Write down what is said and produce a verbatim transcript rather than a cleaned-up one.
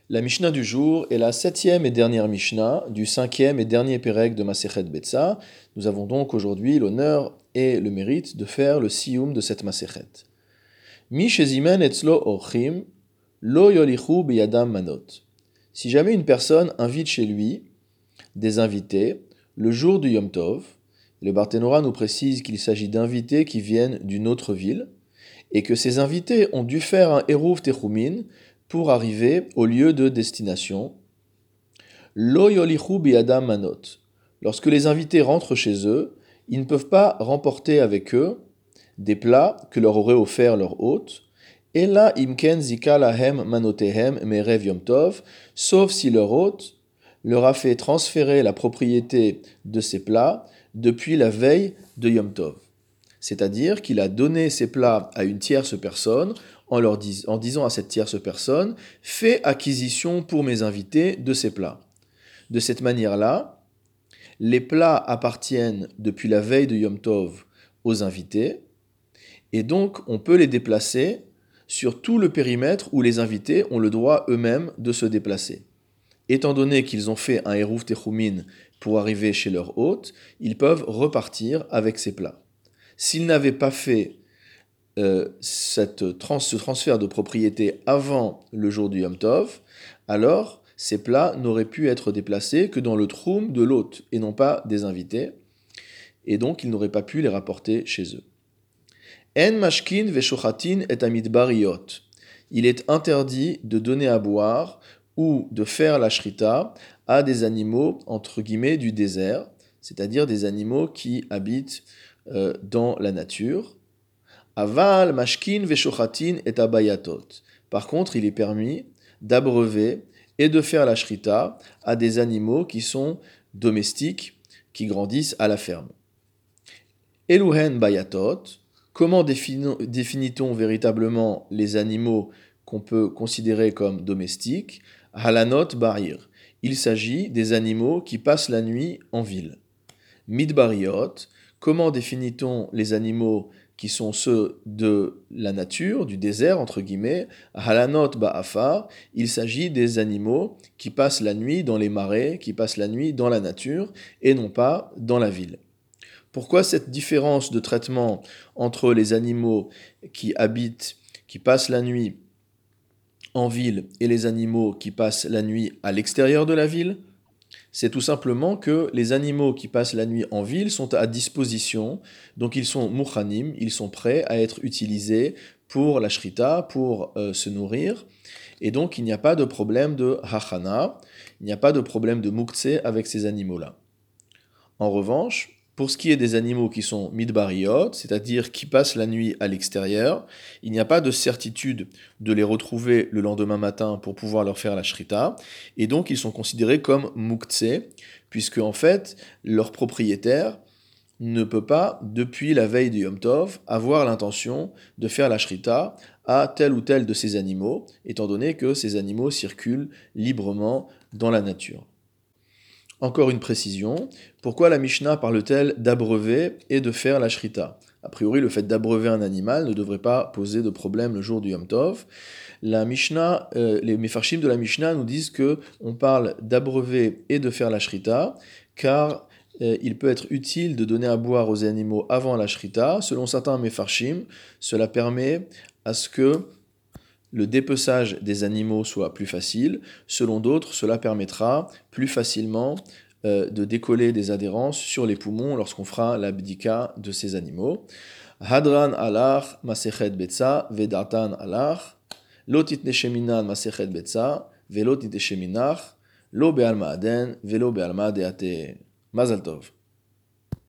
La Mishnah du jour est la septième et dernière Mishnah du cinquième et dernier Pérec de Masechet Betsa. Nous avons donc aujourd'hui l'honneur et le mérite de faire le siyum de cette Masechet. Mi shezimen etzlo orchim, lo yolichu biyadam manot. Si jamais une personne invite chez lui des invités le jour du Yom Tov, le Barthénora nous précise qu'il s'agit d'invités qui viennent d'une autre ville, et que ces invités ont dû faire un Eruv Techumin pour arriver au lieu de destination. Lo yolichu biyadam manot. Lorsque les invités rentrent chez eux, ils ne peuvent pas remporter avec eux des plats que leur aurait offert leur hôte. Ela imken zika lahem manotehem merev yom tov, sauf si leur hôte leur a fait transférer la propriété de ces plats depuis la veille de Yom Tov. C'est-à-dire qu'il a donné ces plats à une tierce personne en, leur dis- en disant à cette tierce personne « Fais acquisition pour mes invités de ces plats ». De cette manière-là, les plats appartiennent depuis la veille de Yom Tov aux invités, et donc on peut les déplacer sur tout le périmètre où les invités ont le droit eux-mêmes de se déplacer. Étant donné qu'ils ont fait un Eruv Techumin pour arriver chez leur hôte, ils peuvent repartir avec ces plats. S'ils n'avaient pas fait euh, cette trans- ce transfert de propriété avant le jour du Yom Tov, alors ces plats n'auraient pu être déplacés que dans le troum de l'hôte et non pas des invités, et donc ils n'auraient pas pu les rapporter chez eux. En mashkin veshochatin et amidbariot. Il est interdit de donner à boire ou de faire la shrita à des animaux entre guillemets du désert, c'est-à-dire des animaux qui habitent euh, dans la nature. Aval mashkin veshochatin et abayatot. Par contre, il est permis d'abreuver et de faire la shrita à des animaux qui sont domestiques, qui grandissent à la ferme. Eluhen bayatot. Comment définit-on véritablement les animaux qu'on peut considérer comme domestiques? Halanot barir. Il s'agit des animaux qui passent la nuit en ville. Midbariot. Comment définit-on les animaux qui sont ceux de la nature, du désert, entre guillemets? Halanot ba'afar. Il s'agit des animaux qui passent la nuit dans les marais, qui passent la nuit dans la nature, et non pas dans la ville. Pourquoi cette différence de traitement entre les animaux qui habitent, qui passent la nuit en ville et les animaux qui passent la nuit à l'extérieur de la ville? C'est tout simplement que les animaux qui passent la nuit en ville sont à disposition, donc ils sont mouchanim, ils sont prêts à être utilisés pour la shrita, pour euh, se nourrir, et donc il n'y a pas de problème de hachana, il n'y a pas de problème de muktzeh avec ces animaux-là. En revanche, pour ce qui est des animaux qui sont midbariot, c'est-à-dire qui passent la nuit à l'extérieur, il n'y a pas de certitude de les retrouver le lendemain matin pour pouvoir leur faire la shrita, et donc ils sont considérés comme muktzeh, puisque en fait, leur propriétaire ne peut pas, depuis la veille du Yom Tov, avoir l'intention de faire la shrita à tel ou tel de ces animaux, étant donné que ces animaux circulent librement dans la nature. Encore une précision, pourquoi la Mishnah parle-t-elle d'abreuver et de faire la shrita? A priori, le fait d'abreuver un animal ne devrait pas poser de problème le jour du Yom Tov. La Mishnah, euh, les Mefarshim de la Mishnah nous disent que on parle d'abreuver et de faire la shrita, car euh, il peut être utile de donner à boire aux animaux avant la shrita. Selon certains Mefarshim, cela permet à ce que le dépeçage des animaux soit plus facile. Selon d'autres, cela permettra plus facilement euh, de décoller des adhérences sur les poumons lorsqu'on fera la bdika de ces animaux. Hadran alach masechet betsa vedatan alach lo titne sheminan masechet betsa velo titne sheminach lo be'alma aden velo be'alma deate. Mazal tov.